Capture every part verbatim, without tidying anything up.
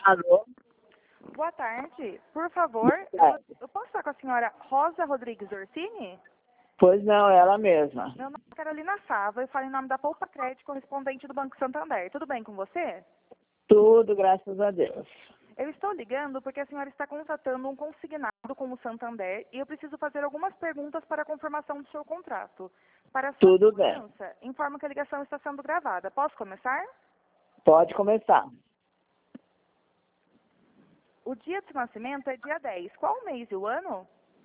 Alô? Boa tarde. Por favor, Boa tarde. eu, eu posso falar com a senhora Rosa Rodrigues Orsini? Pois não, ela mesma. Meu nome é Carolina Fava, eu falo em nome da Poupa Crédito, correspondente do Banco Santander. Tudo bem com você? Tudo, graças a Deus. Eu estou ligando porque a senhora está contratando um consignado com o Santander e eu preciso fazer algumas perguntas para a confirmação do seu contrato. Para a sua Tudo bem. segurança, informo que a ligação está sendo gravada. Posso começar? Pode começar. O dia de nascimento é dia dez. Qual o mês e o ano?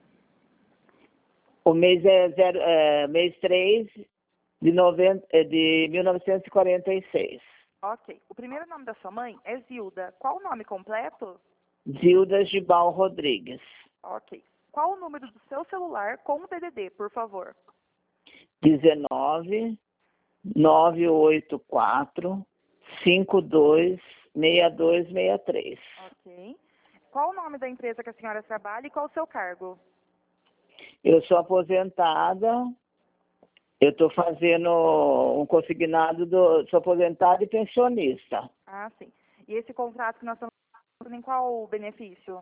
O mês é, zero, é mês três de, noventa, é de mil novecentos e quarenta e seis. Ok. O primeiro nome da sua mãe é Zilda. Qual o nome completo? Zilda Gibal Rodrigues. Ok. Qual o número do seu celular com o D D D, por favor? dezenove, nove oito quatro, cinco dois, seis dois seis três. Ok. Qual o nome da empresa que a senhora trabalha e qual o seu cargo? Eu sou aposentada. Eu estou fazendo um consignado, do, sou aposentada e pensionista. Ah, sim. E esse contrato que nós estamos fazendo em qual benefício?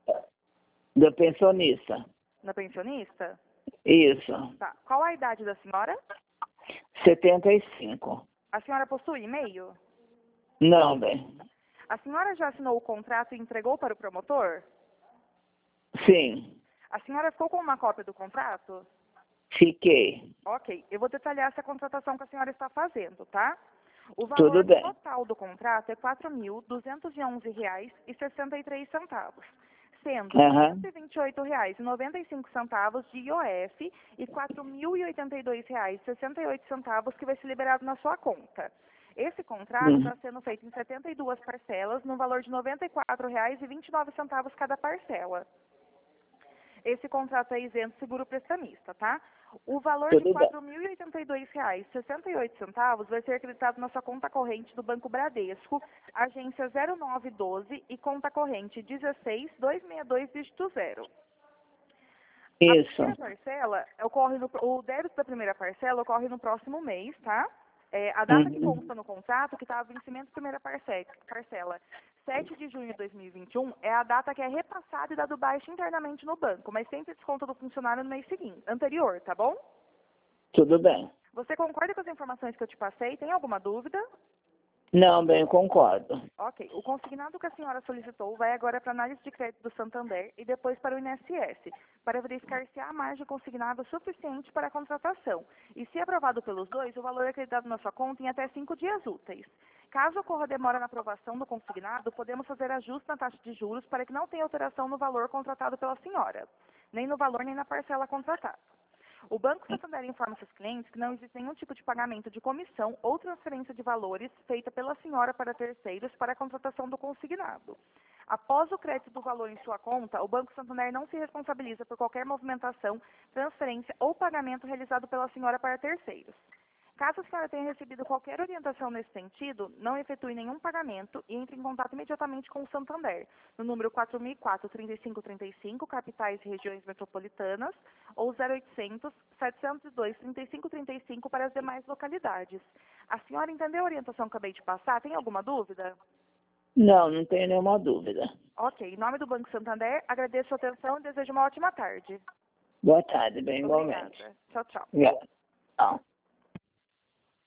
Do pensionista. Na pensionista? Isso. Tá. Qual a idade da senhora? setenta e cinco. A senhora possui e-mail? Não, bem. A senhora já assinou o contrato e entregou para o promotor? Sim. A senhora ficou com uma cópia do contrato? Fiquei. Ok. Eu vou detalhar essa contratação que a senhora está fazendo, tá? O Tudo valor bem. total do contrato é quatro mil duzentos e onze reais e sessenta e três centavos, sendo Aham. cento e vinte e oito reais e noventa e cinco centavos de I O F e quatro mil e oitenta e dois reais e sessenta e oito centavos que vai ser liberado na sua conta. Esse contrato Hum. está sendo feito em setenta e duas parcelas, no valor de noventa e quatro reais e vinte e nove centavos cada parcela. Esse contrato é isento seguro prestamista, tá? O valor de Tudo bem. quatro mil e oitenta e dois reais e sessenta e oito centavos vai ser acreditado na sua conta corrente do Banco Bradesco, agência zero nove doze e conta corrente dezesseis dois seis dois dígito zero. A Isso. primeira parcela ocorre no, o débito da primeira parcela ocorre no próximo mês, tá? É, a data que Uhum. consta no contrato, que está a vencimento da primeira parce- parcela, sete de junho de dois mil e vinte e um, é a data que é repassada e dado baixo internamente no banco, mas sempre desconto do funcionário no mês seguinte, anterior, tá bom? Tudo bem. Você concorda com as informações que eu te passei? Tem alguma dúvida? Não, bem, eu concordo. Ok. O consignado que a senhora solicitou vai agora para a análise de crédito do Santander e depois para o I N S S, para verificar se há margem consignada suficiente para a contratação. E se aprovado pelos dois, o valor é acreditado na sua conta em até cinco dias úteis. Caso ocorra demora na aprovação do consignado, podemos fazer ajuste na taxa de juros para que não tenha alteração no valor contratado pela senhora, nem no valor nem na parcela contratada. O Banco Santander informa seus clientes que não existe nenhum tipo de pagamento de comissão ou transferência de valores feita pela senhora para terceiros para a contratação do consignado. Após o crédito do valor em sua conta, o Banco Santander não se responsabiliza por qualquer movimentação, transferência ou pagamento realizado pela senhora para terceiros. Caso a senhora tenha recebido qualquer orientação nesse sentido, não efetue nenhum pagamento e entre em contato imediatamente com o Santander, no número quatro mil e quatro, trinta e cinco trinta e cinco, capitais e regiões metropolitanas, ou zero oitocentos, setecentos e dois, trinta e cinco trinta e cinco para as demais localidades. A senhora entendeu a orientação que acabei de passar? Tem alguma dúvida? Não, não tenho nenhuma dúvida. Ok. Em nome do Banco Santander, agradeço a atenção e desejo uma ótima tarde. Boa tarde, bem, igualmente. Obrigada. Tchau, tchau. Obrigada. Tchau.